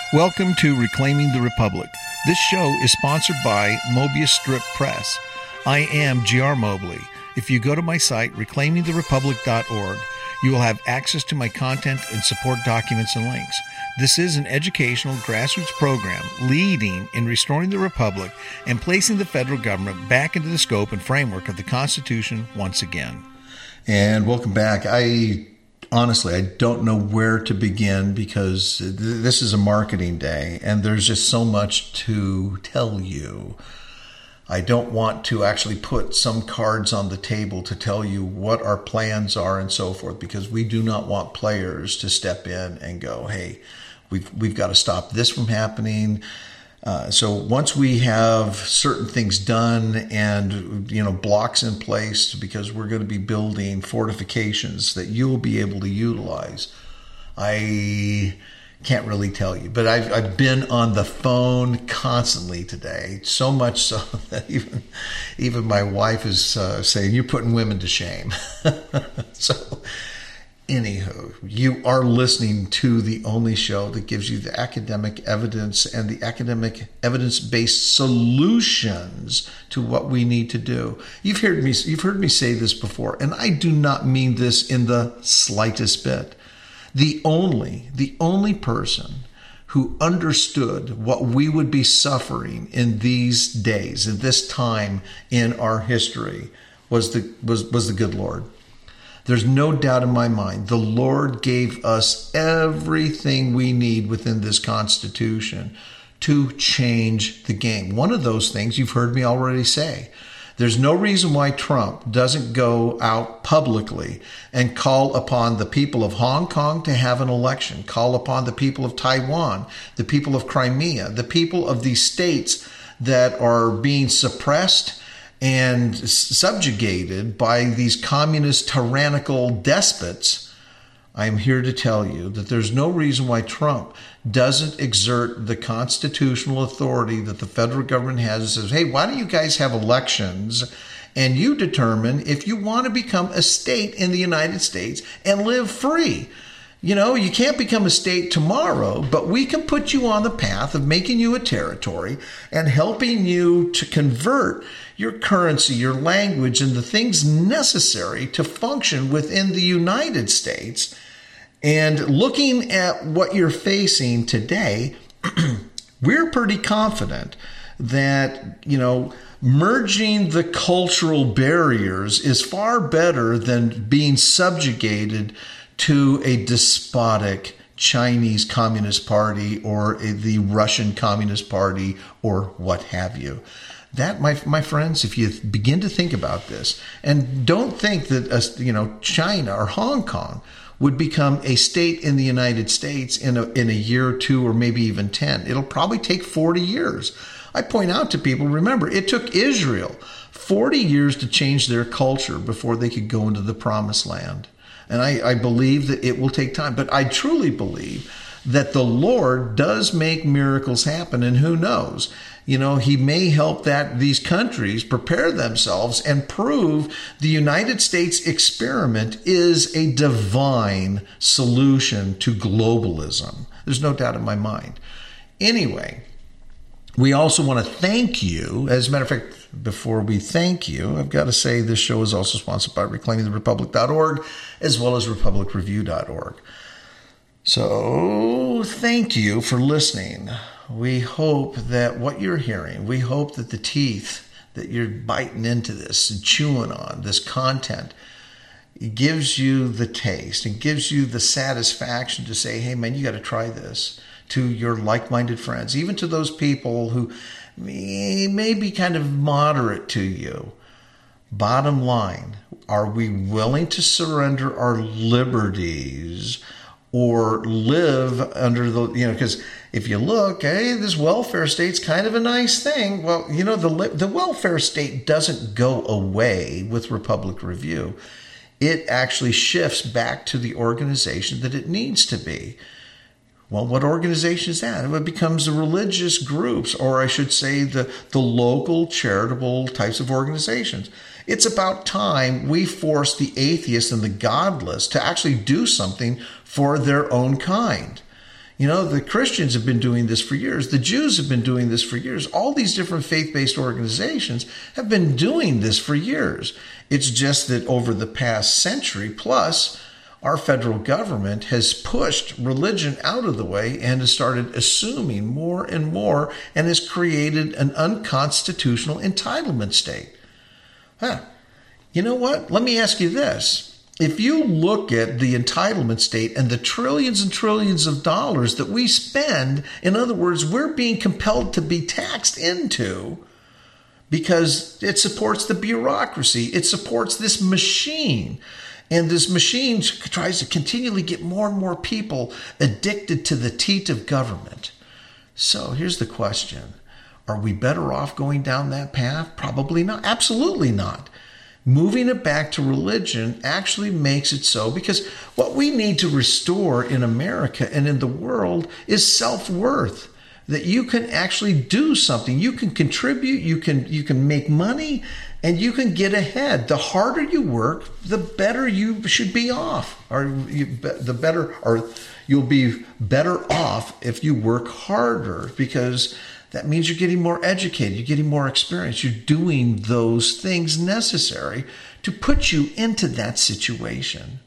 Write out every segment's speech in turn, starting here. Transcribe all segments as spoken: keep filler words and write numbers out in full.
Welcome to Reclaiming the Republic. This show is sponsored by Mobius Strip Press. I am G R Mobley. If you go to my site, reclaiming the republic dot org, you will have access to my content and support documents and links. This is an educational grassroots program leading in restoring the Republic and placing the federal government back into the scope and framework of the Constitution once again. And welcome back. I honestly, I don't know where to begin because th- this is a marketing day and there's just so much to tell you. I don't want to actually put some cards on the table to tell you what our plans are and so forth, because we do not want players to step in and go, hey, we've, we've got to stop this from happening. Uh, so once we have certain things done and, you know, blocks in place, because we're going to be building fortifications that you'll be able to utilize, I can't really tell you. But I've, I've been on the phone constantly today, so much so that even even my wife is uh, saying, you're putting women to shame. So anywho, you are listening to the only show that gives you the academic evidence and the academic evidence-based solutions to what we need to do. You've heard me, you've heard me say this before, and I do not mean this in the slightest bit. The only, the only person who understood what we would be suffering in these days, in this time in our history, was the was was the good Lord. There's no doubt in my mind, the Lord gave us everything we need within this Constitution to change the game. One of those things you've heard me already say. There's no reason why Trump doesn't go out publicly and call upon the people of Hong Kong to have an election, call upon the people of Taiwan, the people of Crimea, the people of these states that are being suppressed and subjugated by these communist tyrannical despots. I'm here to tell you that there's no reason why Trump doesn't exert the constitutional authority that the federal government has and says, hey, why don't you guys have elections and you determine if you want to become a state in the United States and live free. You know, you can't become a state tomorrow, but we can put you on the path of making you a territory and helping you to convert your currency, your language, and the things necessary to function within the United States. And looking at what you're facing today, we're pretty confident that, you know, merging the cultural barriers is far better than being subjugated to a despotic Chinese Communist Party or a, the Russian Communist Party or what have you. That, my my friends, if you begin to think about this, and don't think that uh, you know China or Hong Kong would become a state in the United States in a in a year or two or maybe even ten. It'll probably take forty years. I point out to people, remember, it took Israel forty years to change their culture before they could go into the promised land. And I, I believe that it will take time. But I truly believe that the Lord does make miracles happen. And who knows? You know, he may help that these countries prepare themselves and prove the United States experiment is a divine solution to globalism. There's no doubt in my mind. Anyway, we also want to thank you. As a matter of fact, before we thank you, I've got to say this show is also sponsored by reclaiming the republic dot org as well as republic review dot org. So thank you for listening. We hope that what you're hearing, we hope that the teeth that you're biting into this and chewing on, this content, it gives you the taste and gives you the satisfaction to say, hey, man, you got to try this, to your like-minded friends, even to those people who may, may be kind of moderate to you. Bottom line, are we willing to surrender our liberties or live under the, you know, because if you look, hey, this welfare state's kind of a nice thing. Well, you know, the the welfare state doesn't go away with Republic Review. It actually shifts back to the organization that it needs to be. Well, what organization is that? It becomes the religious groups, or I should say the, the local charitable types of organizations. It's about time we force the atheists and the godless to actually do something for their own kind. You know, the Christians have been doing this for years. The Jews have been doing this for years. All these different faith-based organizations have been doing this for years. It's just that over the past century plus, our federal government has pushed religion out of the way and has started assuming more and more and has created an unconstitutional entitlement state. Huh. You know what? Let me ask you this. If you look at the entitlement state and the trillions and trillions of dollars that we spend, in other words, we're being compelled to be taxed into because it supports the bureaucracy. It supports this machine. And this machine tries to continually get more and more people addicted to the teat of government. So here's the question. Are we better off going down that path? Probably not. Absolutely not. Moving it back to religion actually makes it so, because what we need to restore in America and in the world is self-worth. That you can actually do something. You can contribute, you can you can make money, and you can get ahead. The harder you work, the better you should be off. Or you, the better, or you'll be better off if you work harder, because that means you're getting more educated, you're getting more experience, you're doing those things necessary to put you into that situation.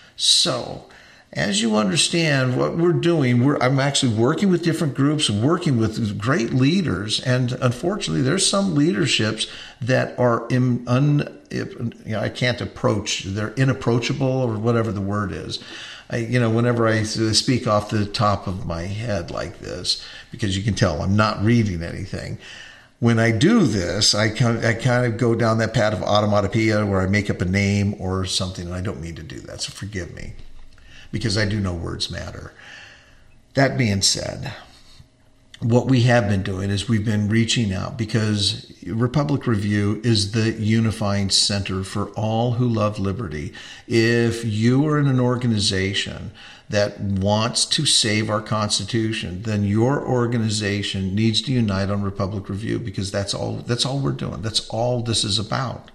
So, as you understand what we're doing, we're, I'm actually working with different groups, working with great leaders, and unfortunately, there's some leaderships that are in, un, you know, I can't approach, they're inapproachable or whatever the word is. I, you know, whenever I speak off the top of my head like this, because you can tell I'm not reading anything. When I do this, I kind of, I kind of go down that path of automatopoeia where I make up a name or something, and I don't mean to do that, so forgive me, because I do know words matter. That being said, what we have been doing is we've been reaching out, because Republic Review is the unifying center for all who love liberty. If you are in an organization that wants to save our Constitution, then your organization needs to unite on Republic Review, because that's all, that's all we're doing. That's all this is about.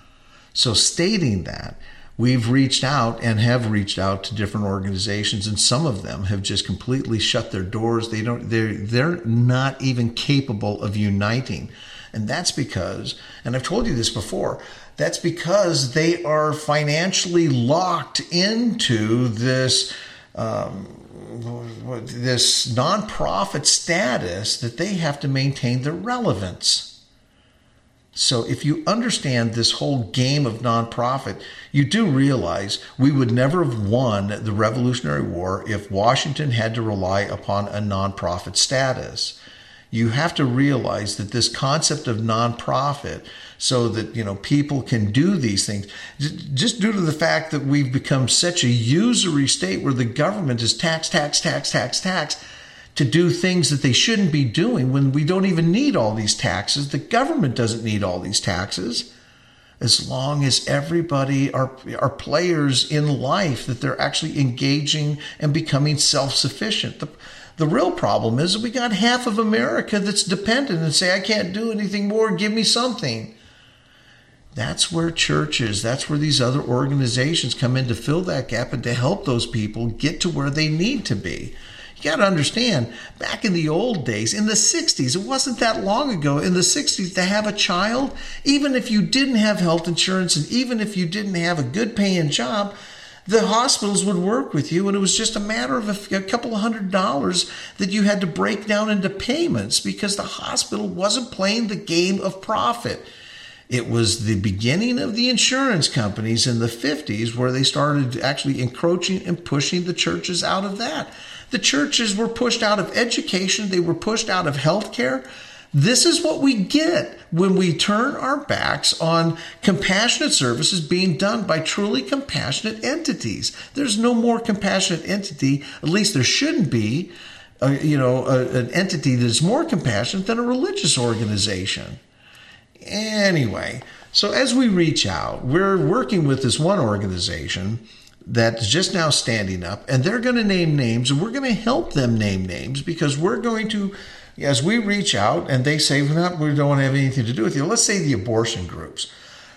So stating that, we've reached out and have reached out to different organizations, and some of them have just completely shut their doors. They don't, they're, they're not even capable of uniting. And that's because, and I've told you this before, that's because they are financially locked into this, um, this nonprofit status that they have to maintain their relevance. So if you understand this whole game of nonprofit, you do realize we would never have won the Revolutionary War if Washington had to rely upon a nonprofit status. You have to realize that this concept of nonprofit, so that, you know, people can do these things, just due to the fact that we've become such a usury state where the government is tax, tax, tax, tax, tax, to do things that they shouldn't be doing when we don't even need all these taxes. The government doesn't need all these taxes, as long as everybody are, are players in life, that they're actually engaging and becoming self-sufficient. The, the real problem is that we got half of America that's dependent and say, I can't do anything more, give me something. That's where churches, that's where these other organizations come in to fill that gap and to help those people get to where they need to be. You got to understand, back in the old days, in the sixties, it wasn't that long ago, in the sixties, to have a child, even if you didn't have health insurance and even if you didn't have a good paying job, the hospitals would work with you, and it was just a matter of a, a couple of hundred dollars that you had to break down into payments, because the hospital wasn't playing the game of profit. It was the beginning of the insurance companies in the fifties where they started actually encroaching and pushing the churches out of that. The churches were pushed out of education. They were pushed out of healthcare. This is what we get when we turn our backs on compassionate services being done by truly compassionate entities. There's no more compassionate entity, at least there shouldn't be, uh, you know, a, an entity that's more compassionate than a religious organization. Anyway, so as we reach out, we're working with this one organization that's just now standing up, and they're going to name names, and we're going to help them name names, because we're going to, as we reach out and they say, well, we don't want to have anything to do with you. Let's say the abortion groups.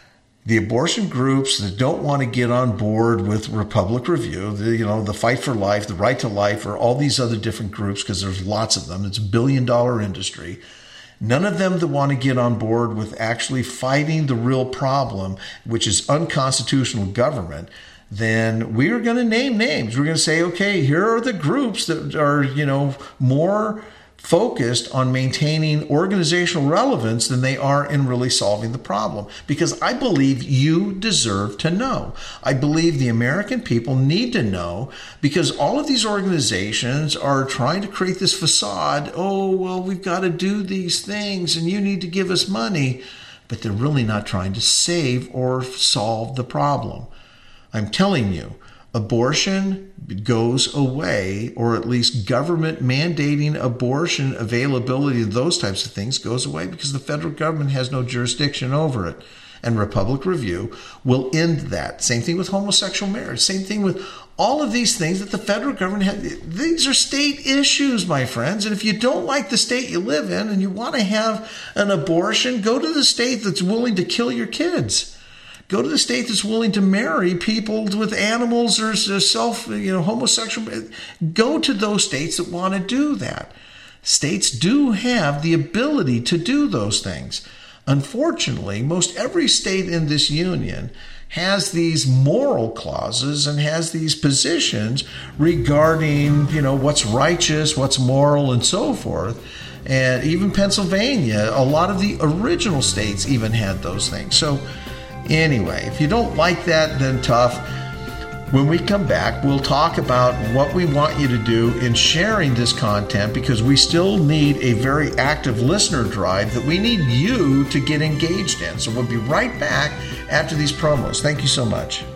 The abortion groups that don't want to get on board with Republic Review, the, you know, the Fight for Life, the Right to Life, or all these other different groups, because there's lots of them. It's a billion dollar industry. None of them that want to get on board with actually fighting the real problem, which is unconstitutional government. Then we are going to name names. We're going to say, okay, here are the groups that are, you know, more focused on maintaining organizational relevance than they are in really solving the problem. Because I believe you deserve to know. I believe the American people need to know, because all of these organizations are trying to create this facade. Oh, well, we've got to do these things and you need to give us money. But they're really not trying to save or solve the problem. I'm telling you, abortion goes away, or at least government mandating abortion availability, those types of things goes away, because the federal government has no jurisdiction over it. And Republic Review will end that. Same thing with homosexual marriage. Same thing with all of these things that the federal government has. These are state issues, my friends. And if you don't like the state you live in and you want to have an abortion, go to the state that's willing to kill your kids. Go to the state that's willing to marry people with animals or self, you know, homosexual. Go to those states that want to do that. States do have the ability to do those things. Unfortunately, most every state in this union has these moral clauses and has these positions regarding, you know, what's righteous, what's moral, and so forth. And even Pennsylvania, a lot of the original states even had those things. So anyway, if you don't like that, then tough. When we come back, we'll talk about what we want you to do in sharing this content, because we still need a very active listener drive that we need you to get engaged in. So we'll be right back after these promos. Thank you so much.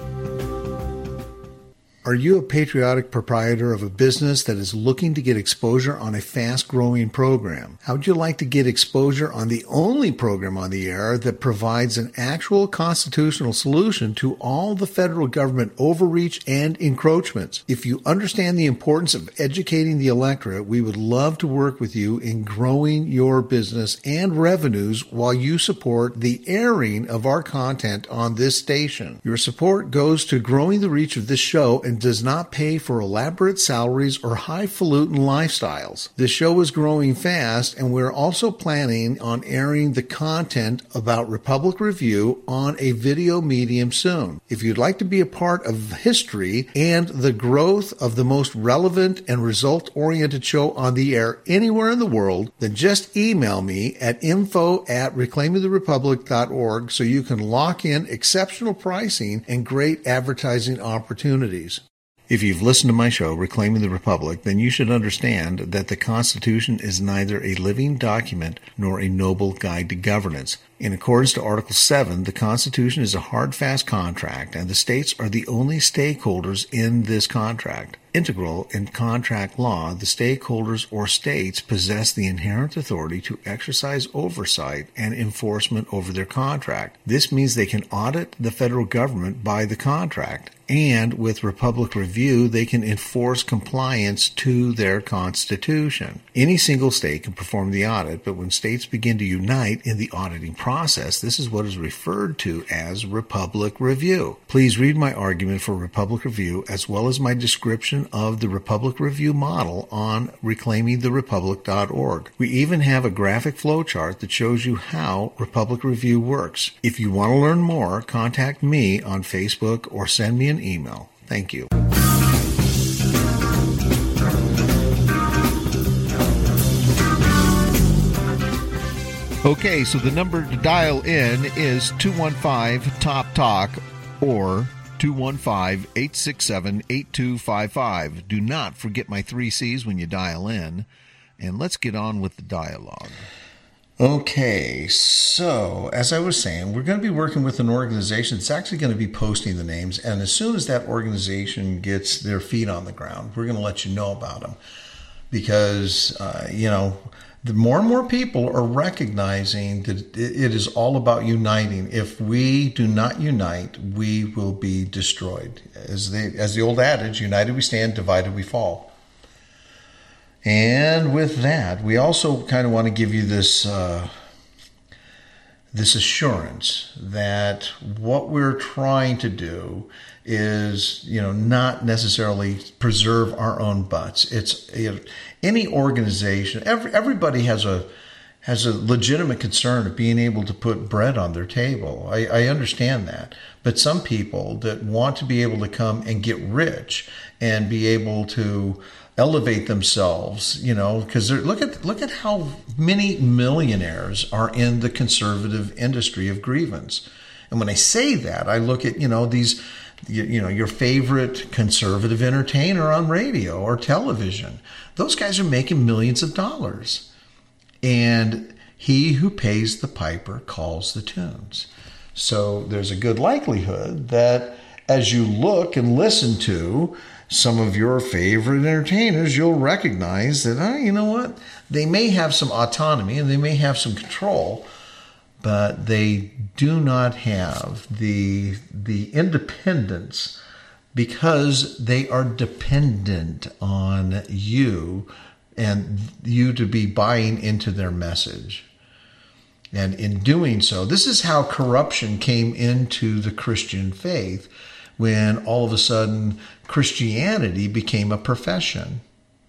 Are you a patriotic proprietor of a business that is looking to get exposure on a fast-growing program? How would you like to get exposure on the only program on the air that provides an actual constitutional solution to all the federal government overreach and encroachments? If you understand the importance of educating the electorate, we would love to work with you in growing your business and revenues while you support the airing of our content on this station. Your support goes to growing the reach of this show and does not pay for elaborate salaries or highfalutin lifestyles. This show is growing fast, and we're also planning on airing the content about Republic Review on a video medium soon. If you'd like to be a part of history and the growth of the most relevant and result-oriented show on the air anywhere in the world, then just email me at info at reclaiming the republic dot org so you can lock in exceptional pricing and great advertising opportunities. If you've listened to my show, Reclaiming the Republic, then you should understand that the Constitution is neither a living document nor a noble guide to governance. In accordance to Article seven, the Constitution is a hard, fast contract, and the states are the only stakeholders in this contract. Integral in contract law, the stakeholders or states possess the inherent authority to exercise oversight and enforcement over their contract. This means they can audit the federal government by the contract, and with Republic Review, they can enforce compliance to their Constitution. Any single state can perform the audit, but when states begin to unite in the auditing process, this is what is referred to as Republic Review. Please read my argument for Republic Review as well as my description of the Republic Review model on reclaiming the republic dot org. We even have a graphic flowchart that shows you how Republic Review works. If you want to learn more, contact me on Facebook or send me an email. Thank you. Okay, so the number to dial in is two one five top talk or two one five, eight six seven, eight two five five. Do not forget my three C's when you dial in. And let's get on with the dialogue. Okay, so as I was saying, we're going to be working with an organization that's actually going to be posting the names. And as soon as that organization gets their feet on the ground, we're going to let you know about them. Because, uh, you know, the more and more people are recognizing that it is all about uniting. If we do not unite, we will be destroyed. As the, as the old adage, united we stand, divided we fall. And with that, we also kind of want to give you this uh, this assurance that what we're trying to do is, you know, not necessarily preserve our own butts. It's, you know, any organization, every, everybody has a has a legitimate concern of being able to put bread on their table. I, I understand that. But some people that want to be able to come and get rich and be able to elevate themselves, you know, because look at look at how many millionaires are in the conservative industry of grievance. And when I say that, I look at, you know, these, you, you know, your favorite conservative entertainer on radio or television. Those guys are making millions of dollars. And he who pays the piper calls the tunes. So there's a good likelihood that as you look and listen to some of your favorite entertainers, you'll recognize that, oh, you know what? They may have some autonomy and they may have some control, but they do not have the, the independence because they are dependent on you and you to be buying into their message. And in doing so, this is how corruption came into the Christian faith when all of a sudden Christianity became a profession.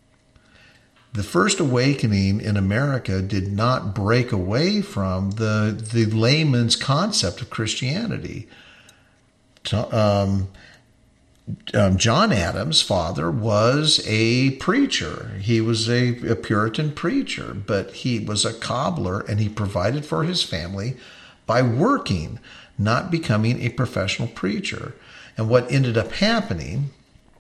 The first awakening in America did not break away from the, the layman's concept of Christianity. Um, Um, John Adams' father was a preacher. He was a, a Puritan preacher, but he was a cobbler and he provided for his family by working, not becoming a professional preacher. And what ended up happening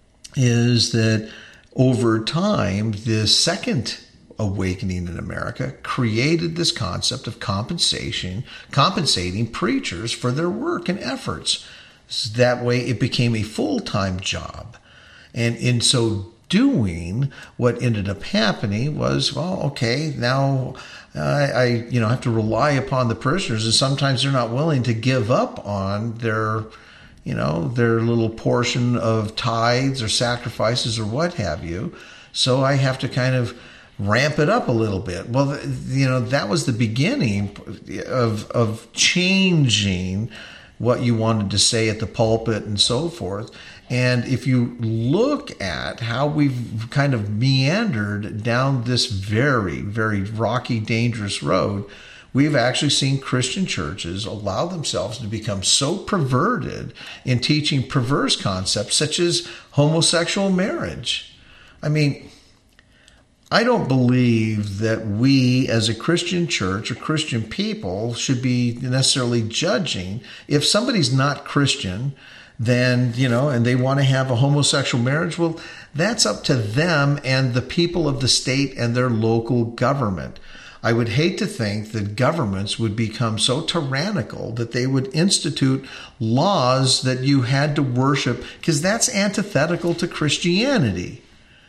is that over time, the second awakening in America created this concept of compensation, compensating preachers for their work and efforts. So that way it became a full-time job. And in so doing, what ended up happening was, well, okay, now uh, I you know have to rely upon the parishioners, and sometimes they're not willing to give up on their, you know, their little portion of tithes or sacrifices or what have you. So I have to kind of ramp it up a little bit. Well, you know, that was the beginning of of changing what you wanted to say at the pulpit and so forth. And if you look at how we've kind of meandered down this very, very rocky, dangerous road, we've actually seen Christian churches allow themselves to become so perverted in teaching perverse concepts such as homosexual marriage. I mean, I don't believe that we as a Christian church or Christian people should be necessarily judging. If somebody's not Christian, then, you know, and they want to have a homosexual marriage, well, that's up to them and the people of the state and their local government. I would hate to think that governments would become so tyrannical that they would institute laws that you had to worship, because that's antithetical to Christianity.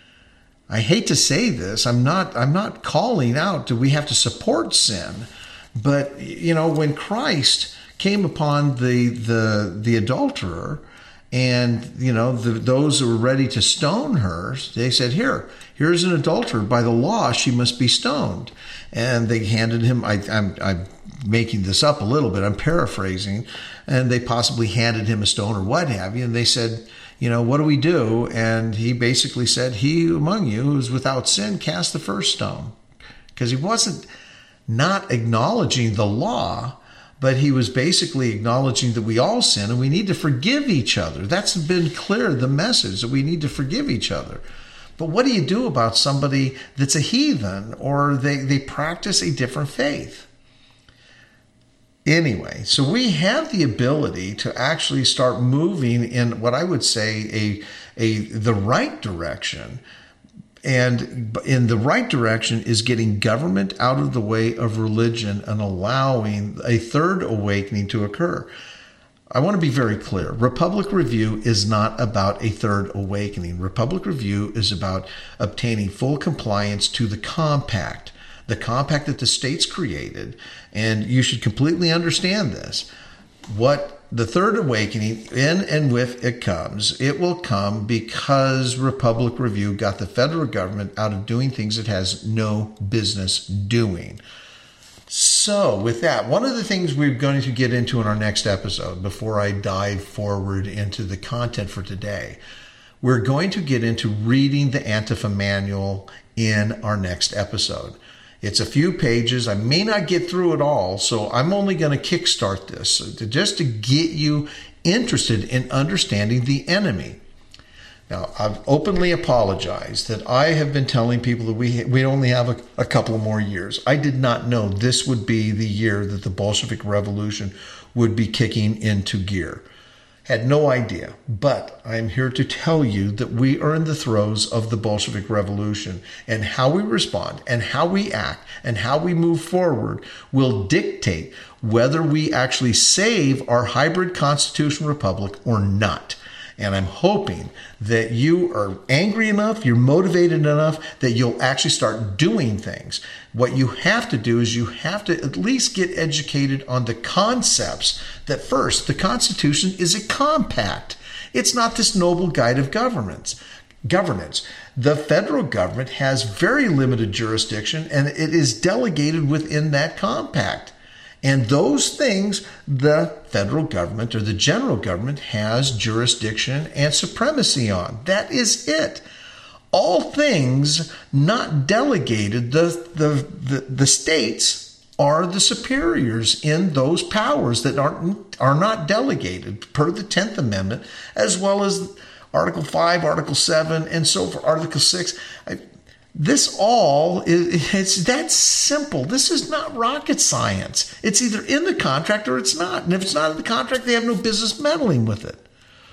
I hate to say this. I'm not, I'm not calling out that we have to support sin. But, you know, when Christ came upon the, the, the adulterer and, you know, the, those who were ready to stone her, they said, here, here's an adulterer. By the law, she must be stoned. And they handed him, I, I'm, I'm making this up a little bit, I'm paraphrasing, and they possibly handed him a stone or what have you. And they said, you know, what do we do? And he basically said, he among you who is without sin, cast the first stone. Because he wasn't not acknowledging the law, but he was basically acknowledging that we all sin and we need to forgive each other. That's been clear, the message, that we need to forgive each other. But what do you do about somebody that's a heathen or they, they practice a different faith? Anyway, so we have the ability to actually start moving in what I would say a, a the right direction. And in the right direction is getting government out of the way of religion and allowing a third awakening to occur. I want to be very clear. Republic Review is not about a third awakening. Republic Review is about obtaining full compliance to the compact. The compact that the states created, and you should completely understand this. What the third awakening, in and with it comes, it will come because Republic Review got the federal government out of doing things it has no business doing. So with that, one of the things we're going to get into in our next episode, before I dive forward into the content for today, we're going to get into reading the Antifa manual in our next episode. It's a few pages. I may not get through it all, so I'm only going to kickstart this just to get you interested in understanding the enemy. Now, I've openly apologized that I have been telling people that we we only have a, a couple more years. I did not know this would be the year that the Bolshevik Revolution would be kicking into gear. Had no idea, but I'm here to tell you that we are in the throes of the Bolshevik Revolution, and how we respond and how we act and how we move forward will dictate whether we actually save our hybrid constitutional republic or not. And I'm hoping that you are angry enough, you're motivated enough that you'll actually start doing things. What you have to do is you have to at least get educated on the concepts that first, the Constitution is a compact. It's not this noble guide of governments. Governance. The federal government has very limited jurisdiction, and it is delegated within that compact. And those things, the federal government or the general government has jurisdiction and supremacy on. That is it. All things not delegated, the, the, the, the states are the superiors in those powers that aren't, are not delegated per the tenth Amendment, as well as Article five, Article seven, and so forth, Article six. I, This all is, it's that simple. This is not rocket science. It's either in the contract or it's not. And if it's not in the contract, they have no business meddling with it.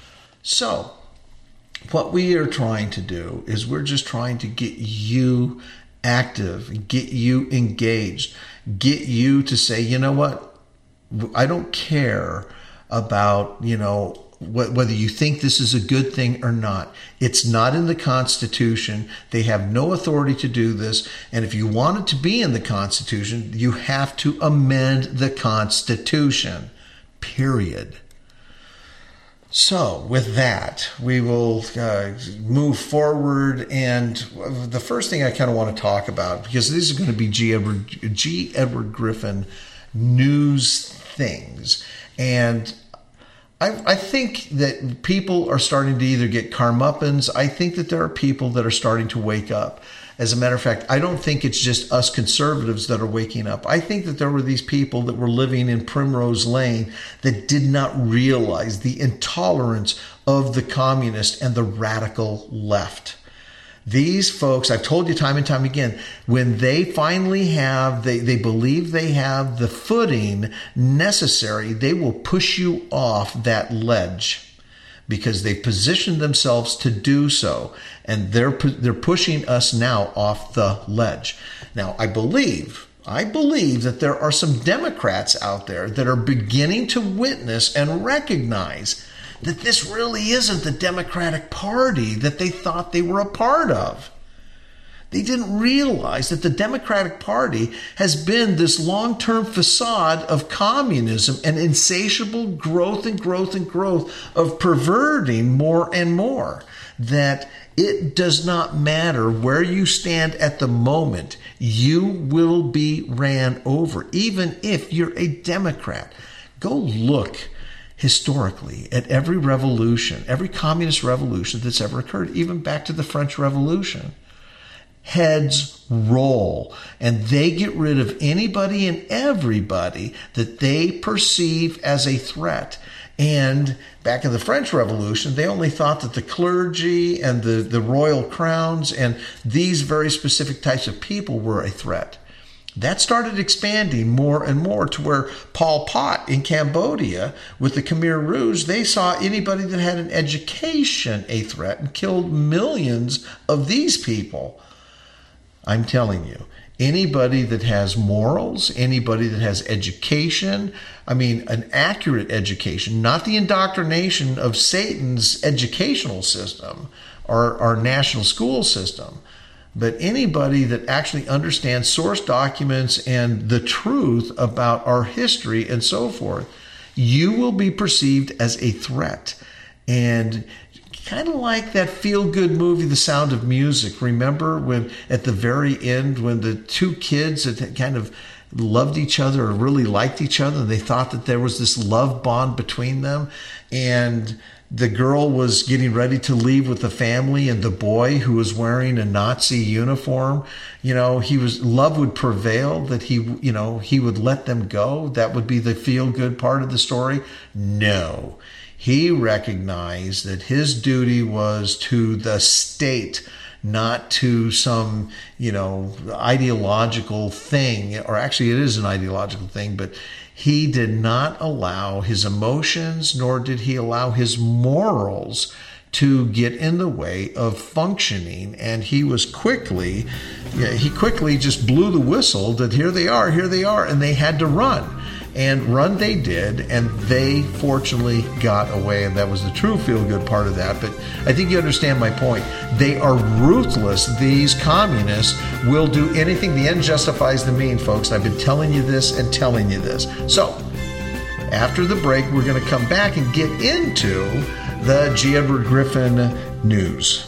So what we are trying to do is we're just trying to get you active, get you engaged, get you to say, you know what? I don't care about, you know, whether you think this is a good thing or not. It's not in the Constitution. They have no authority to do this. And if you want it to be in the Constitution, you have to amend the Constitution, period. So with that, we will uh, move forward. And the first thing I kind of want to talk about, because these are going to be G. Edward, G. Edward Griffin news things. And I, I think that people are starting to either get karmuppins. I think that there are people that are starting to wake up. As a matter of fact, I don't think it's just us conservatives that are waking up. I think that there were these people that were living in Primrose Lane that did not realize the intolerance of the communist and the radical left. These folks, I've told you time and time again, when they finally have, they, they believe they have the footing necessary, they will push you off that ledge because they positioned themselves to do so. And they're, they're pushing us now off the ledge. Now, I believe, I believe that there are some Democrats out there that are beginning to witness and recognize that this really isn't the Democratic Party that they thought they were a part of. They didn't realize that the Democratic Party has been this long-term facade of communism and insatiable growth and growth and growth of perverting more and more. That it does not matter where you stand at the moment, you will be ran over, even if you're a Democrat. Go look historically at every revolution, every communist revolution that's ever occurred, even back to the French Revolution. Heads roll, and they get rid of anybody and everybody that they perceive as a threat. And back in the French Revolution, they only thought that the clergy and the, the royal crowns and these very specific types of people were a threat. That started expanding more and more to where Pol Pot in Cambodia with the Khmer Rouge, they saw anybody that had an education a threat and killed millions of these people. I'm telling you, anybody that has morals, anybody that has education, I mean, an accurate education, not the indoctrination of Satan's educational system or our national school system, but anybody that actually understands source documents and the truth about our history and so forth, you will be perceived as a threat. And kind of like that feel-good movie, The Sound of Music. Remember when at the very end, when the two kids had kind of loved each other or really liked each other. They thought that there was this love bond between them. And the girl was getting ready to leave with the family, and the boy, who was wearing a Nazi uniform, you know, he was, love would prevail, that he, you know, he would let them go. That would be the feel good part of the story. No, he recognized that his duty was to the state, not to some, you know, ideological thing, or actually it is an ideological thing, but he did not allow his emotions, nor did he allow his morals to get in the way of functioning. And he was quickly, yeah, he quickly just blew the whistle that here they are, here they are, and they had to run. And run they did, and they fortunately got away, and that was the true feel-good part of that. But I think you understand my point. They are ruthless. These communists will do anything. The end justifies the mean, folks. I've been telling you this and telling you this. So, after the break, we're going to come back and get into the G. Edward Griffin news.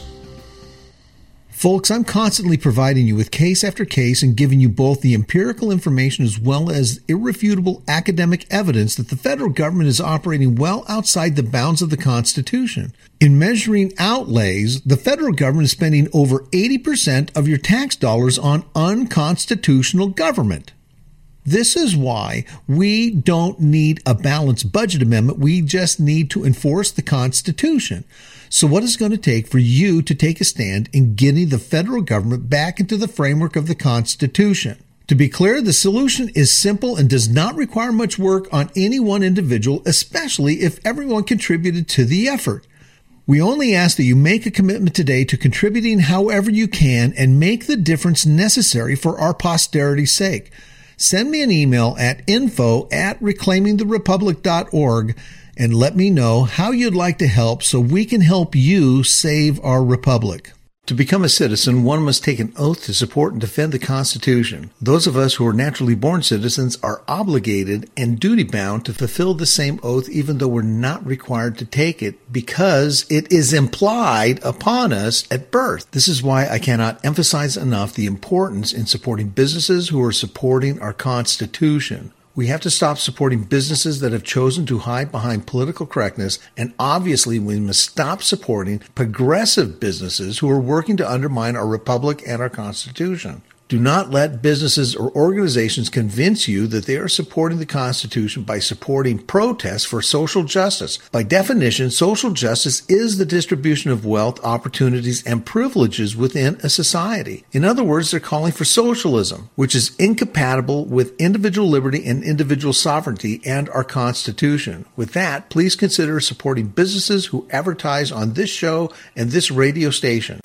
Folks, I'm constantly providing you with case after case and giving you both the empirical information as well as irrefutable academic evidence that the federal government is operating well outside the bounds of the Constitution. In measuring outlays, the federal government is spending over eighty percent of your tax dollars on unconstitutional government. This is why we don't need a balanced budget amendment. We just need to enforce the Constitution. So what is it going to take for you to take a stand in getting the federal government back into the framework of the Constitution? To be clear, the solution is simple and does not require much work on any one individual, especially if everyone contributed to the effort. We only ask that you make a commitment today to contributing however you can and make the difference necessary for our posterity's sake. Send me an email at info at reclaiming the republic dot org and let me know how you'd like to help so we can help you save our republic. To become a citizen, one must take an oath to support and defend the Constitution. Those of us who are naturally born citizens are obligated and duty-bound to fulfill the same oath even though we're not required to take it because it is implied upon us at birth. This is why I cannot emphasize enough the importance in supporting businesses who are supporting our Constitution. We have to stop supporting businesses that have chosen to hide behind political correctness, and obviously we must stop supporting progressive businesses who are working to undermine our republic and our Constitution. Do not let businesses or organizations convince you that they are supporting the Constitution by supporting protests for social justice. By definition, social justice is the distribution of wealth, opportunities, and privileges within a society. In other words, they're calling for socialism, which is incompatible with individual liberty and individual sovereignty and our Constitution. With that, please consider supporting businesses who advertise on this show and this radio station.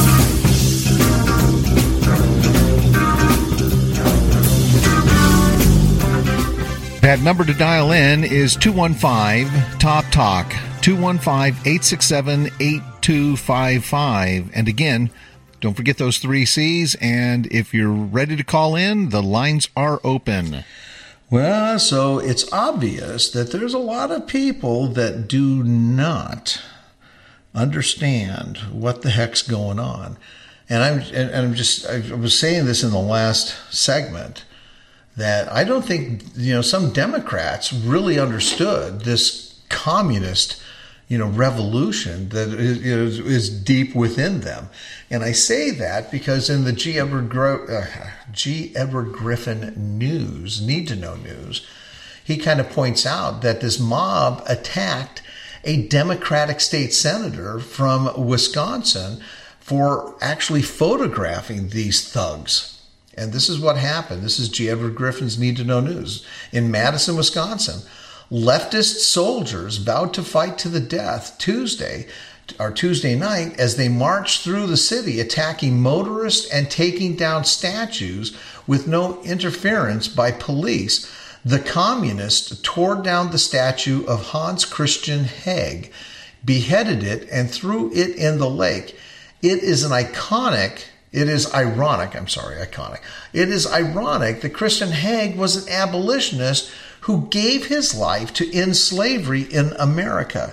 That number to dial in is two one five, T O P, TALK, two one five, eight six seven, eight two five five. And again, don't forget those three C's, and if you're ready to call in, the lines are open. Well, so it's obvious that there's a lot of people that do not understand what the heck's going on. And I'm, and I'm just, I was saying this in the last segment, that I don't think, you know, some Democrats really understood this communist, you know, revolution that is, is deep within them. And I say that because in the G. Edward, Gro- uh, G. Edward Griffin news, Need to Know news, he kind of points out that this mob attacked a Democratic state senator from Wisconsin for actually photographing these thugs. And this is what happened. This is G. Edward Griffin's Need to Know news. In Madison, Wisconsin, leftist soldiers vowed to fight to the death Tuesday, or Tuesday night, as they marched through the city, attacking motorists and taking down statues with no interference by police. The communists tore down the statue of Hans Christian Heg, beheaded it, and threw it in the lake. It is an iconic It is ironic, I'm sorry, iconic. It is ironic that Christian Heg was an abolitionist who gave his life to end slavery in America.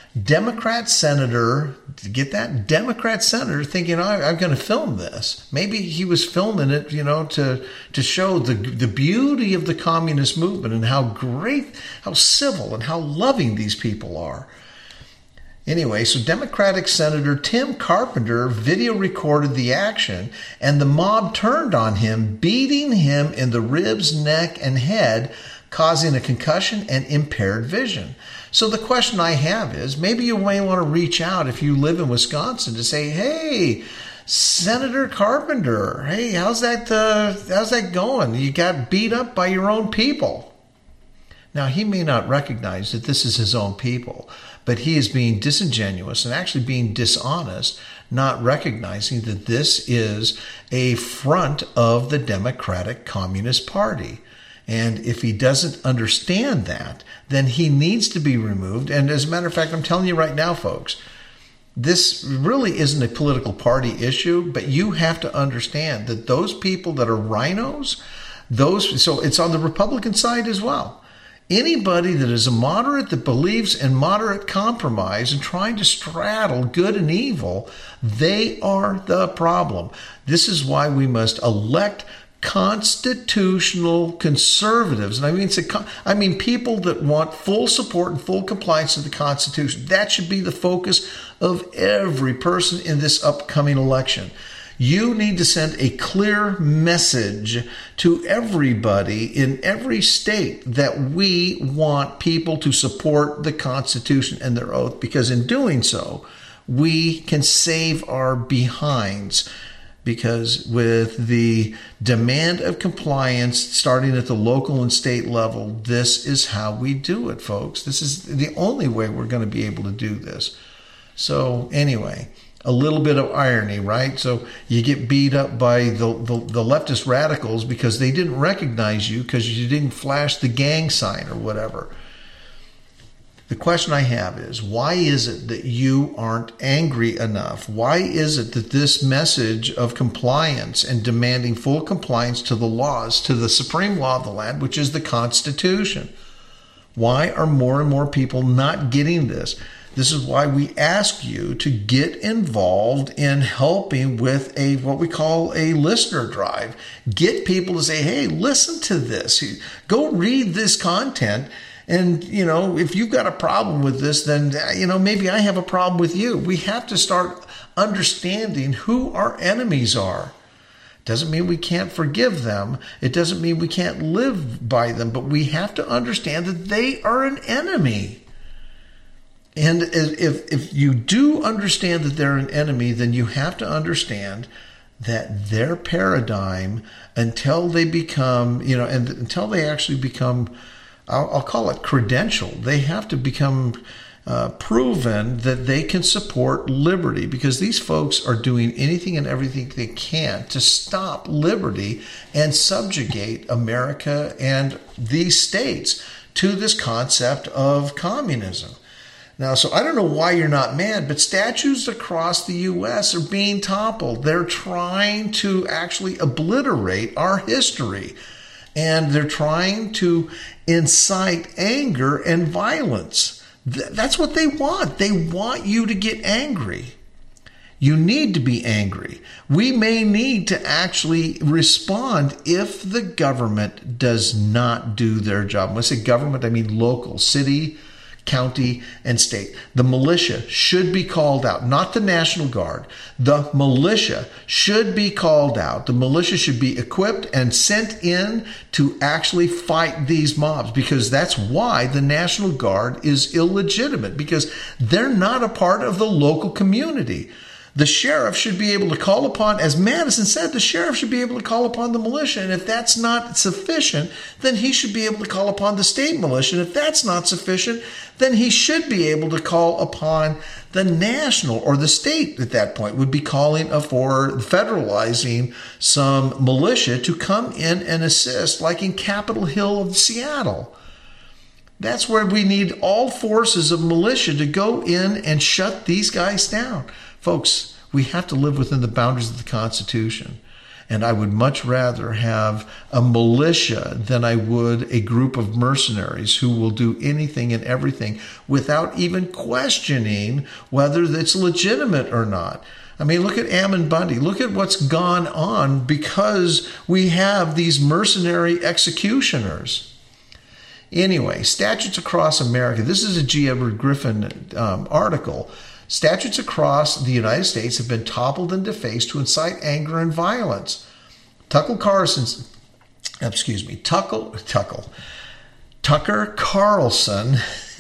Democrat senator, get that? Democrat senator thinking, I, I'm going to film this. Maybe he was filming it, you know, to, to show the, the beauty of the communist movement and how great, how civil and how loving these people are. Anyway, so Democratic Senator Tim Carpenter video recorded the action, and the mob turned on him, beating him in the ribs, neck, and head, causing a concussion and impaired vision. So the question I have is, maybe you may want to reach out if you live in Wisconsin to say, hey, Senator Carpenter, hey, how's that, uh, how's that going? You got beat up by your own people. Now, he may not recognize that this is his own people, but he is being disingenuous and actually being dishonest, not recognizing that this is a front of the Democratic Communist Party. And if he doesn't understand that, then he needs to be removed. And as a matter of fact, I'm telling you right now, folks, this really isn't a political party issue, but you have to understand that those people that are rhinos, those, so it's on the Republican side as well. Anybody that is a moderate that believes in moderate compromise and trying to straddle good and evil, they are the problem. This is why we must elect constitutional conservatives. And I mean, it's a, I mean people that want full support and full compliance with the Constitution. That should be the focus of every person in this upcoming election. You need to send a clear message to everybody in every state that we want people to support the Constitution and their oath, because in doing so, we can save our behinds. Because with the demand of compliance starting at the local and state level, this is how we do it, folks. This is the only way we're going to be able to do this. So anyway, a little bit of irony, right? So you get beat up by the, the, the leftist radicals because they didn't recognize you because you didn't flash the gang sign or whatever. The question I have is, why is it that you aren't angry enough? Why is it that this message of compliance and demanding full compliance to the laws, to the supreme law of the land, which is the Constitution, why are more and more people not getting this? This is why we ask you to get involved in helping with a what we call a listener drive. Get people to say, hey, listen to this. Go read this content. And, you know, if you've got a problem with this, then, you know, maybe I have a problem with you. We have to start understanding who our enemies are. Doesn't mean we can't forgive them. It doesn't mean we can't live by them. But we have to understand that they are an enemy. And if, if you do understand that they're an enemy, then you have to understand that their paradigm, until they become, you know, and until they actually become, I'll, I'll call it credential. They have to become uh, proven that they can support liberty, because these folks are doing anything and everything they can to stop liberty and subjugate America and these states to this concept of communism. Now, so I don't know why you're not mad, but statues across the U S are being toppled. They're trying to actually obliterate our history. And they're trying to incite anger and violence. That's what they want. They want you to get angry. You need to be angry. We may need to actually respond if the government does not do their job. When I say government, I mean local, city, county, and state. The militia should be called out, not the National Guard. The militia should be called out. The militia should be equipped and sent in to actually fight these mobs, because that's why the National Guard is illegitimate, because they're not a part of the local community. The sheriff should be able to call upon, as Madison said, the sheriff should be able to call upon the militia. And if that's not sufficient, then he should be able to call upon the state militia. And if that's not sufficient, then he should be able to call upon the national, or the state at that point would be calling for federalizing some militia to come in and assist, like in Capitol Hill of Seattle. That's where we need all forces of militia to go in and shut these guys down. Folks, we have to live within the boundaries of the Constitution. And I would much rather have a militia than I would a group of mercenaries who will do anything and everything without even questioning whether it's legitimate or not. I mean, look at Ammon Bundy. Look at what's gone on because we have these mercenary executioners. Anyway, statutes across America. This is a G. Edward Griffin um, article. Statutes across the United States have been toppled and defaced to incite anger and violence. Tucker Carlson, excuse me, Tucker, Tucker, Tucker Carlson,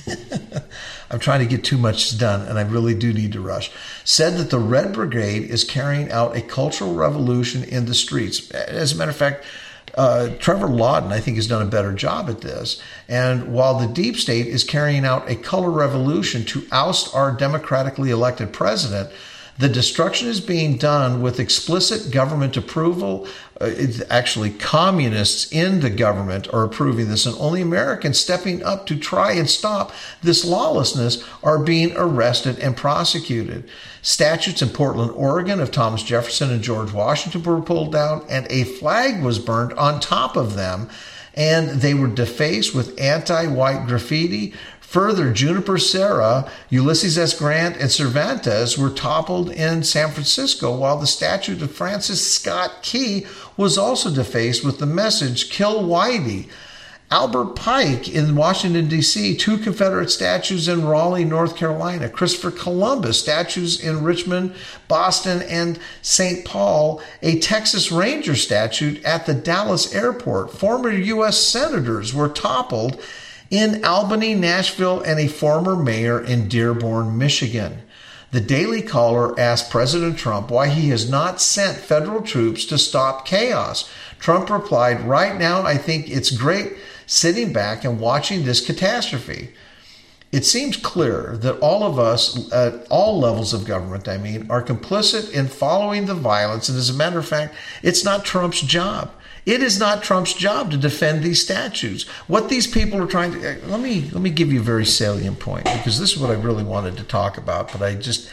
I'm trying to get too much done, and I really do need to rush, said that the Red Brigade is carrying out a cultural revolution in the streets. As a matter of fact, Uh, Trevor Lawton, I think, has done a better job at this. And while the deep state is carrying out a color revolution to oust our democratically elected president, the destruction is being done with explicit government approval. Uh, it's actually, communists in the government are approving this, and only Americans stepping up to try and stop this lawlessness are being arrested and prosecuted. Statutes in Portland, Oregon of Thomas Jefferson and George Washington were pulled down, and a flag was burned on top of them, and they were defaced with anti-white graffiti. Further, Juniper Serra, Ulysses S. Grant, and Cervantes were toppled in San Francisco, while the statue of Francis Scott Key was also defaced with the message, "Kill Whitey." Albert Pike in Washington, D C, two Confederate statues in Raleigh, North Carolina. Christopher Columbus, statues in Richmond, Boston, and Saint Paul. A Texas Ranger statue at the Dallas airport. Former U S senators were toppled in Albany, Nashville, and a former mayor in Dearborn, Michigan. The Daily Caller asked President Trump why he has not sent federal troops to stop chaos. Trump replied, "Right now, I think it's great sitting back and watching this catastrophe." It seems clear that all of us at all levels of government, I mean, are complicit in following the violence. And as a matter of fact, it's not Trump's job. It is not Trump's job to defend these statues. What these people are trying to, let me let me give you a very salient point, because this is what I really wanted to talk about, but I just,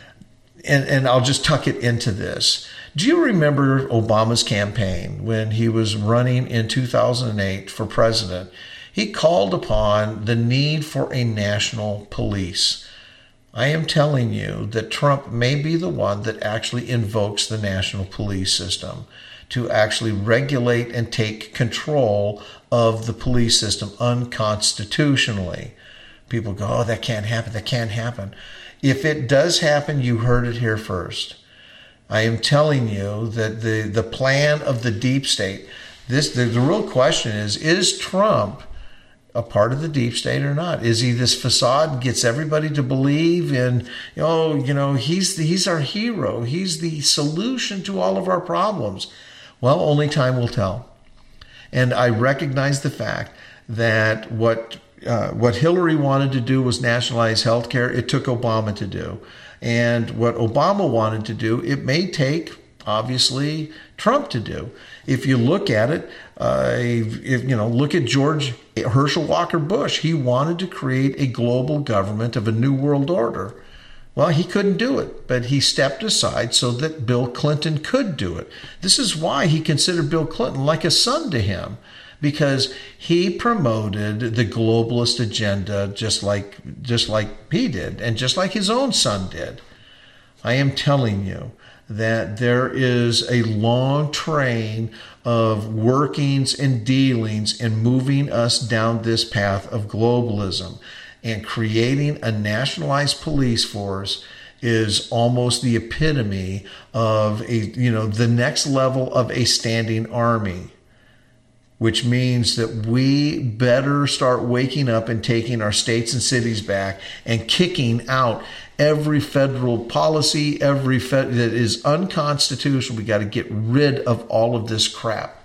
and, and I'll just tuck it into this. Do you remember Obama's campaign when he was running in two thousand eight for president? He called upon the need for a national police. I am telling you that Trump may be the one that actually invokes the national police system to actually regulate and take control of the police system unconstitutionally. People go, "Oh, that can't happen, that can't happen." If it does happen, you heard it here first. I am telling you that the, the plan of the deep state, this the, the real question is, is Trump a part of the deep state or not? Is he this facade, gets everybody to believe in, oh, you know, he's the, he's our hero, he's the solution to all of our problems? Well, only time will tell. And I recognize the fact that what uh, what Hillary wanted to do was nationalize health care. It took Obama to do. And what Obama wanted to do, it may take, obviously, Trump to do. If you look at it, uh, if, you know, look at George Herschel Walker Bush. He wanted to create a global government of a new world order. Well, he couldn't do it, but he stepped aside so that Bill Clinton could do it. This is why he considered Bill Clinton like a son to him, because he promoted the globalist agenda just like just like he did, and just like his own son did. I am telling you that there is a long train of workings and dealings in moving us down this path of globalism. And creating a nationalized police force is almost the epitome of a, you know, the next level of a standing army, which means that we better start waking up and taking our states and cities back and kicking out every federal policy, every fed, that is unconstitutional. We got to get rid of all of this crap.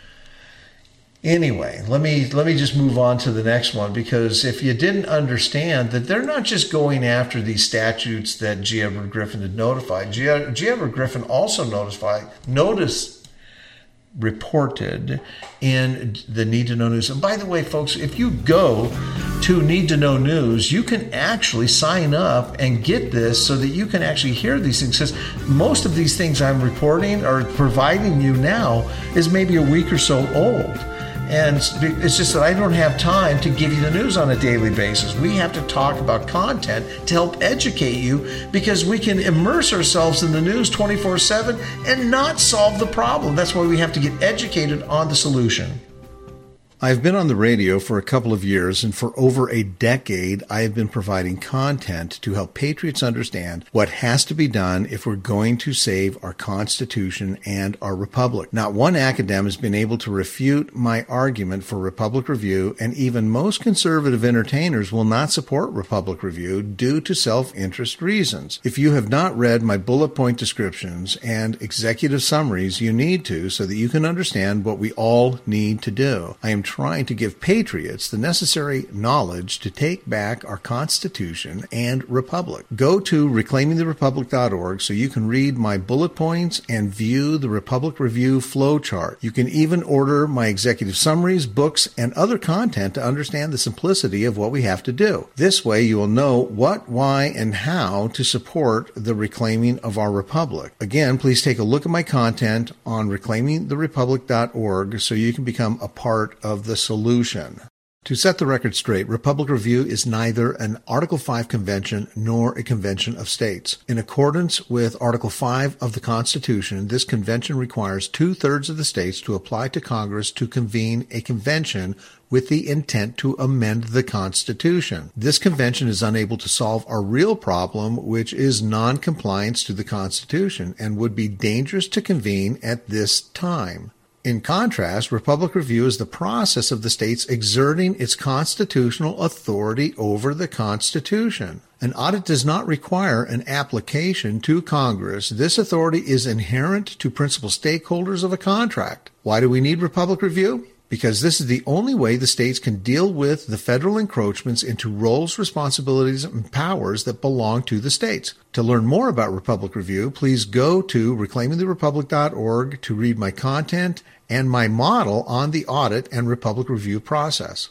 Anyway, let me let me just move on to the next one, because if you didn't understand that they're not just going after these statutes that G. Edward Griffin had notified. G. G. Edward Griffin also notified, noticed, reported in the Need to Know News. And by the way, folks, if you go to Need to Know News, you can actually sign up and get this so that you can actually hear these things. Because most of these things I'm reporting or providing you now is maybe a week or so old. And it's just that I don't have time to give you the news on a daily basis. We have to talk about content to help educate you, because we can immerse ourselves in the news twenty-four seven and not solve the problem. That's why we have to get educated on the solution. I've been on the radio for a couple of years, and for over a decade, I have been providing content to help patriots understand what has to be done if we're going to save our Constitution and our Republic. Not one academic has been able to refute my argument for Republic Review, and even most conservative entertainers will not support Republic Review due to self-interest reasons. If you have not read my bullet point descriptions and executive summaries, you need to, so that you can understand what we all need to do. I am trying to give patriots the necessary knowledge to take back our Constitution and Republic. Go to reclaiming the republic dot org so you can read my bullet points and view the Republic Review flowchart. You can even order my executive summaries, books, and other content to understand the simplicity of what we have to do. This way you will know what, why, and how to support the reclaiming of our Republic. Again, please take a look at my content on reclaiming the republic dot org so you can become a part of the solution. To set the record straight, Republic Review is neither an Article five convention nor a convention of states. In accordance with Article five of the Constitution, this convention requires two-thirds of the states to apply to Congress to convene a convention with the intent to amend the Constitution. This convention is unable to solve our real problem, which is non-compliance to the Constitution, and would be dangerous to convene at this time. In contrast, Republic Review is the process of the states exerting its constitutional authority over the Constitution. An audit does not require an application to Congress. This authority is inherent to principal stakeholders of a contract. Why do we need Republic Review? Because this is the only way the states can deal with the federal encroachments into roles, responsibilities, and powers that belong to the states. To learn more about Republic Review, please go to reclaiming the republic dot org to read my content and my model on the audit and Republic Review process.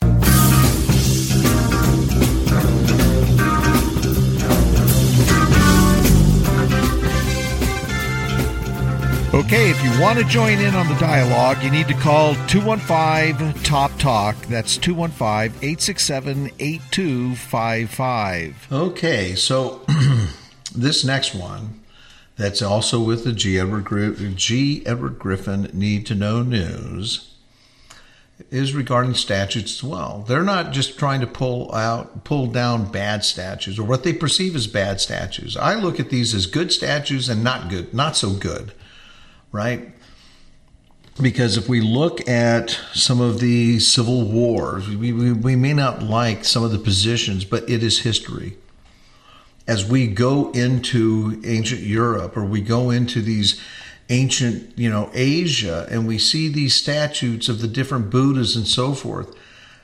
Okay, if you want to join in on the dialogue, you need to call two one five, T O P, TALK. That's two one five, eight six seven, eight two five five. Okay, so this next one, that's also with the G. Edward, Gri- G. Edward Griffin Need to Know News, is regarding statutes as well. They're not just trying to pull out, pull down bad statutes or what they perceive as bad statutes. I look at these as good statutes and not good, not so good. Right? Because if we look at some of the civil wars, we, we, we may not like some of the positions, but it is history. As we go into ancient Europe or we go into these ancient, you know, Asia, and we see these statutes of the different Buddhas and so forth,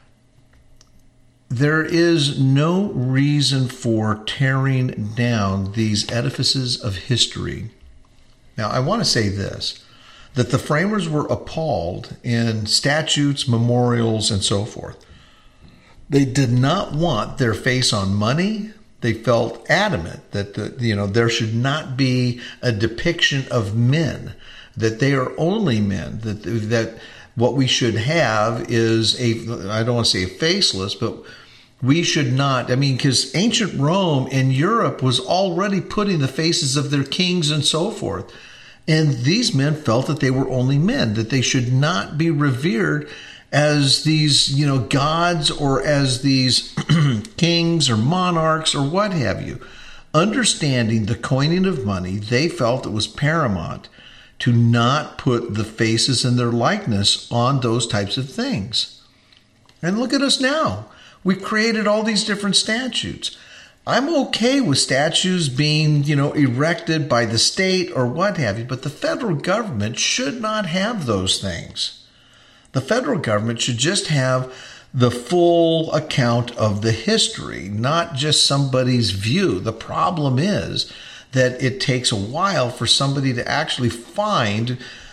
there is no reason for tearing down these edifices of history. Now, I want to say this, that the framers were appalled in statutes, memorials, and so forth. They did not want their face on money. They felt adamant that the, you know, there should not be a depiction of men, that they are only men, that that what we should have is a, I don't want to say a faceless, but we should not, I mean, because ancient Rome and Europe was already putting the faces of their kings and so forth. And these men felt that they were only men, that they should not be revered as these, you know, gods or as these kings or monarchs or what have you. Understanding the coining of money, they felt it was paramount to not put the faces and their likeness on those types of things. And look at us now. We've created all these different statutes. I'm okay with statues being, you know, erected by the state or what have you, but the federal government should not have those things. The federal government should just have the full account of the history, not just somebody's view. The problem is that it takes a while for somebody to actually find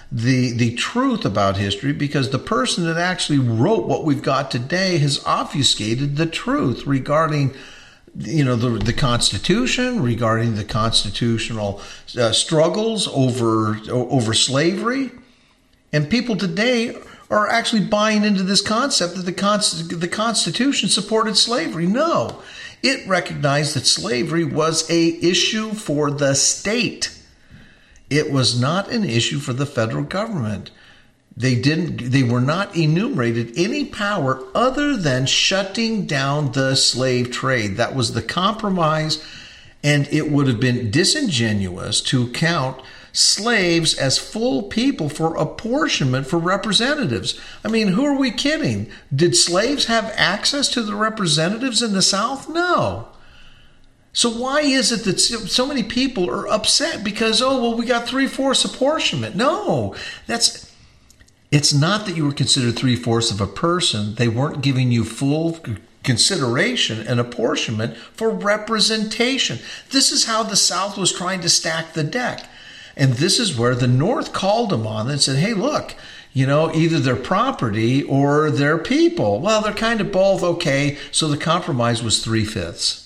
the the truth about history, because the person that actually wrote what we've got today has obfuscated the truth regarding, you know, the the Constitution, regarding the constitutional uh, struggles over over slavery, and people today are actually buying into this concept that the Const- the Constitution supported slavery. No, it recognized that slavery was a issue for the state. It was not an issue for the federal government. They didn't, they were not enumerated any power other than shutting down the slave trade. That was the compromise, and it would have been disingenuous to count slaves as full people for apportionment for representatives. I mean, who are we kidding? Did slaves have access to the representatives in the South? No. So why is it that so many people are upset because, oh, well, we got three-fourths apportionment? No, that's, it's not that you were considered three-fourths of a person. They weren't giving you full consideration and apportionment for representation. This is how the South was trying to stack the deck. And this is where the North called them on and said, hey, look, you know, either they're property or they're people. Well, they're kind of both. Okay, so the compromise was three-fifths.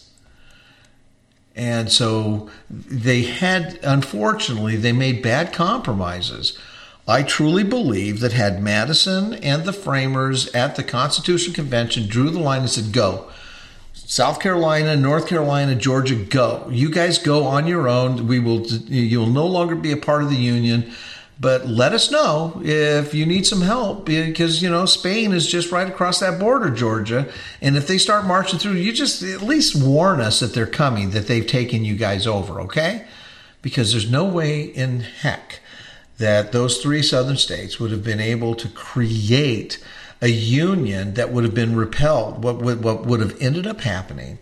And so they had, unfortunately, they made bad compromises. I truly believe that had Madison and the framers at the Constitution Convention drew the line and said, go. South Carolina, North Carolina, Georgia, go. You guys go on your own. We will, you'll no longer be a part of the Union. But let us know if you need some help, because, you know, Spain is just right across that border, Georgia. And if they start marching through, you just at least warn us that they're coming, that they've taken you guys over, okay? Because there's no way in heck that those three southern states would have been able to create a union that would have been repelled. What would, what would have ended up happening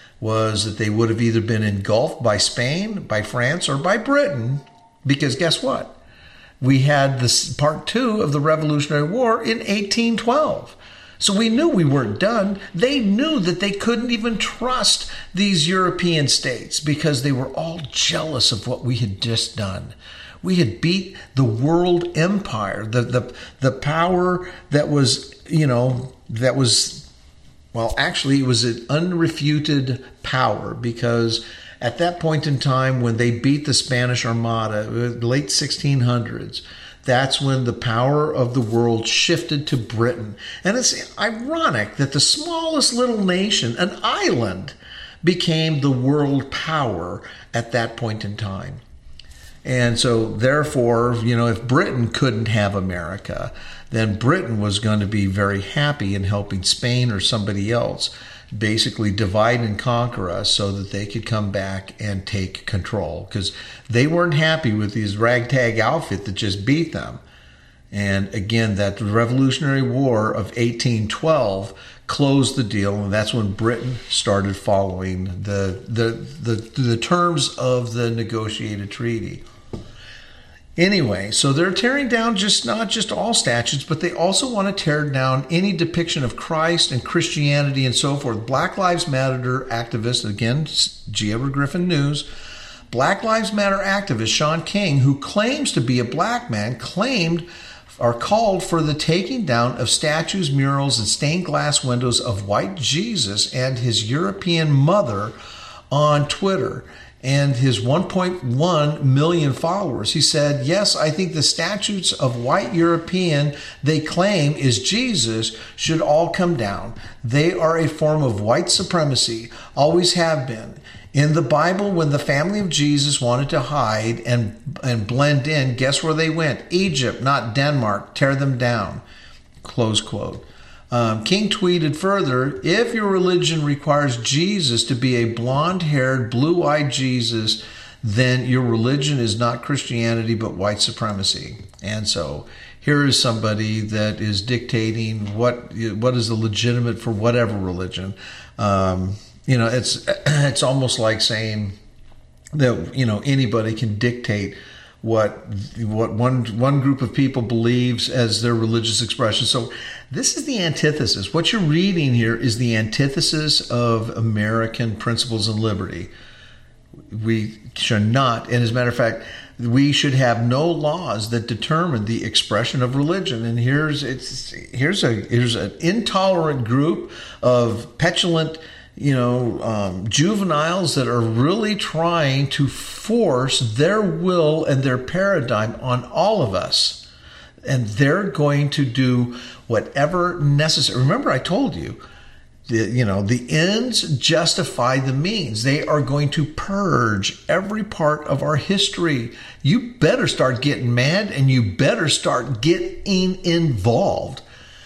was that they would have either been engulfed by Spain, by France, or by Britain, because guess what? We had this part two of the Revolutionary War in eighteen twelve. So we knew we weren't done. They knew that they couldn't even trust these European states because they were all jealous of what we had just done. We had beat the world empire, the the the power that was, you know, that was, well, actually it was an unrefuted power, because at that point in time, when they beat the Spanish Armada, late sixteen hundreds, that's when the power of the world shifted to Britain. And it's ironic that the smallest little nation, an island, became the world power at that point in time. And so, therefore, you know, if Britain couldn't have America, then Britain was going to be very happy in helping Spain or somebody else basically divide and conquer us so that they could come back and take control, because they weren't happy with this ragtag outfit that just beat them. And again, that Revolutionary War of eighteen twelve closed the deal, and that's when Britain started following the the the, the terms of the negotiated treaty. Anyway, so they're tearing down just not just all statutes, but they also want to tear down any depiction of Christ and Christianity and so forth. Black Lives Matter activist, again, G. Edward Griffin News, Black Lives Matter activist Shaun King, who claims to be a black man, claimed or called for the taking down of statues, murals, and stained glass windows of white Jesus and his European mother on Twitter and his one point one million followers. He said, yes, I think the statues of white European they claim is Jesus should all come down. They are a form of white supremacy, always have been. In the Bible, when the family of Jesus wanted to hide and, and blend in, guess where they went? Egypt, not Denmark. Tear them down. Close quote. Um, King tweeted further, if your religion requires Jesus to be a blonde-haired, blue-eyed Jesus, then your religion is not Christianity but white supremacy. And so here is somebody that is dictating what what is the legitimate for whatever religion. Um, you know, it's it's almost like saying that, you know, anybody can dictate what what one one group of people believes as their religious expression. So this is the antithesis. What you're reading here is the antithesis of American principles and liberty. We should not, and as a matter of fact, we should have no laws that determine the expression of religion. And here's it's here's a here's an intolerant group of petulant, you know, um, juveniles that are really trying to force their will and their paradigm on all of us. And they're going to do whatever necessary. Remember, I told you, the, you know, the ends justify the means. They are going to purge every part of our history. You better start getting mad, and you better start getting involved.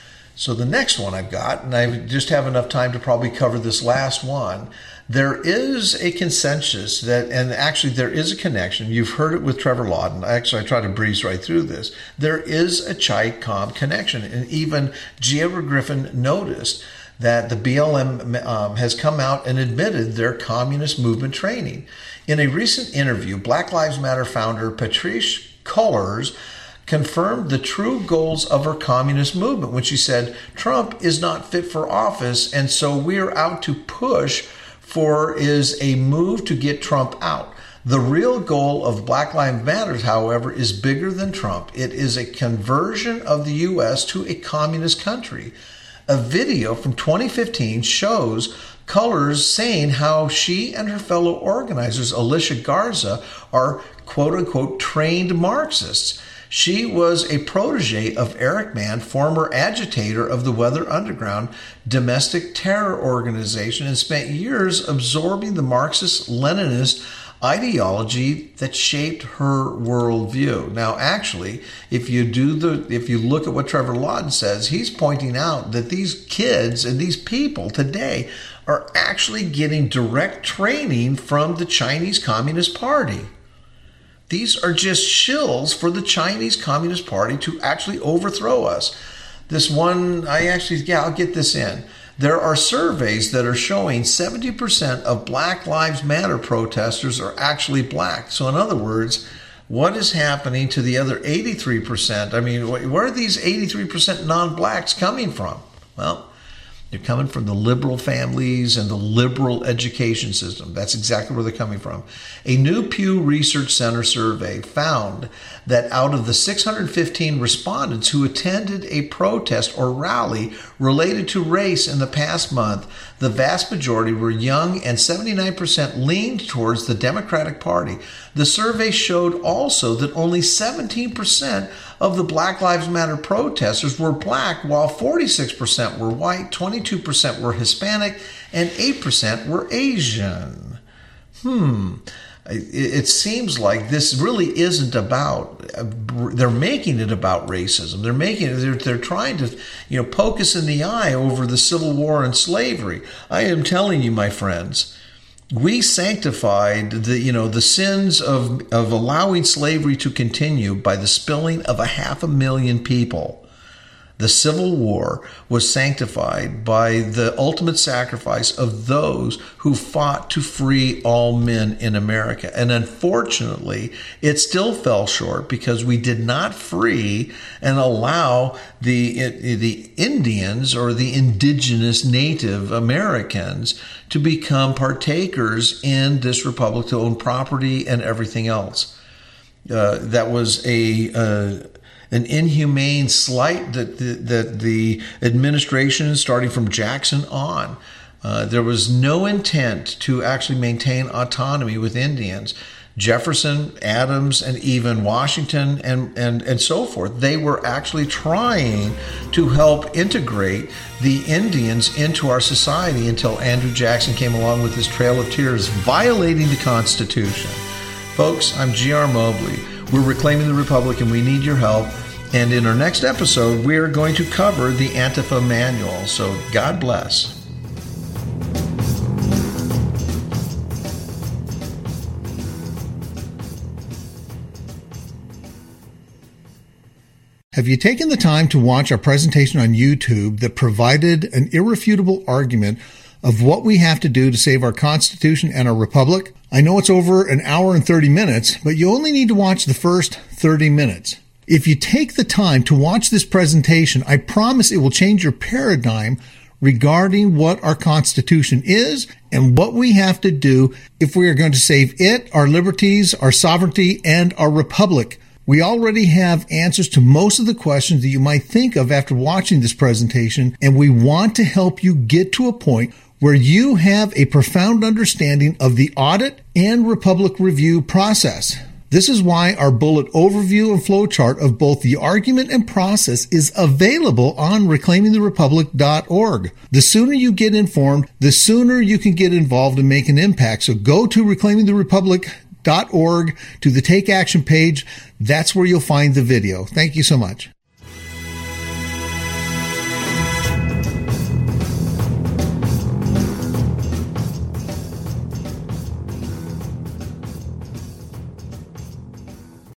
So the next one I've got, and I just have enough time to probably cover this last one. There is a consensus that, and actually there is a connection. You've heard it with Trevor Lawton. Actually, I try to breeze right through this. There is a Chi-Com connection, and even G. Edward Griffin noticed that the B L M um, has come out and admitted their communist movement training. In a recent interview, Black Lives Matter founder Patrisse Cullors confirmed the true goals of her communist movement when she said, Trump is not fit for office, and so we're out to push for is a move to get Trump out. The real goal of Black Lives Matter, however, is bigger than Trump. It is a conversion of the U S to a communist country. A video from twenty fifteen shows Cullors saying how she and her fellow organizers, Alicia Garza, are quote-unquote trained Marxists. She was a protege of Eric Mann, former agitator of the Weather Underground domestic terror organization, and spent years absorbing the Marxist-Leninist ideology that shaped her worldview. Now, actually, if you do the, if you look at what Trevor Lawton says, he's pointing out that these kids and these people today are actually getting direct training from the Chinese Communist Party. These are just shills for the Chinese Communist Party to actually overthrow us. This one, I actually, yeah, I'll get this in. There are surveys that are showing seventy percent of Black Lives Matter protesters are actually black. So in other words, what is happening to the other eighty-three percent? I mean, where are these eighty-three percent non-blacks coming from? Well, they're coming from the liberal families and the liberal education system. That's exactly where they're coming from. A new Pew Research Center survey found that out of the six hundred fifteen respondents who attended a protest or rally related to race in the past month, the vast majority were young and seventy-nine percent leaned towards the Democratic Party. The survey showed also that only seventeen percent of the Black Lives Matter protesters were black, while forty-six percent were white, twenty-two percent were Hispanic, and eight percent were Asian. Hmm. It seems like this really isn't about, they're making it about racism. They're making it, they're, they're trying to, you know, poke us in the eye over the Civil War and slavery. I am telling you, my friends, we sanctified the, you know, the sins of, of allowing slavery to continue by the spilling of a half a million people. The Civil War was sanctified by the ultimate sacrifice of those who fought to free all men in America. And unfortunately, it still fell short because we did not free and allow the, the Indians or the indigenous Native Americans to become partakers in this republic, to own property and everything else. Uh, that was a... Uh, An inhumane slight that the, that the administration, starting from Jackson on, uh, there was no intent to actually maintain autonomy with Indians. Jefferson, Adams, and even Washington and, and, and so forth, they were actually trying to help integrate the Indians into our society until Andrew Jackson came along with his Trail of Tears, violating the Constitution. Folks, I'm G R Mobley. We're reclaiming the Republic, and we need your help. And in our next episode, we are going to cover the Antifa Manual. So God bless. Have you taken the time to watch our presentation on YouTube that provided an irrefutable argument of what we have to do to save our Constitution and our Republic? I know it's over an hour and thirty minutes, but you only need to watch the first thirty minutes. If you take the time to watch this presentation, I promise it will change your paradigm regarding what our Constitution is and what we have to do if we are going to save it, our liberties, our sovereignty, and our republic. We already have answers to most of the questions that you might think of after watching this presentation, and we want to help you get to a point where you have a profound understanding of the audit and republic review process. This is why our bullet overview and flowchart of both the argument and process is available on reclaiming the republic dot org. The sooner you get informed, the sooner you can get involved and make an impact. So go to reclaiming the republic dot org to the Take Action page. That's where you'll find the video. Thank you so much.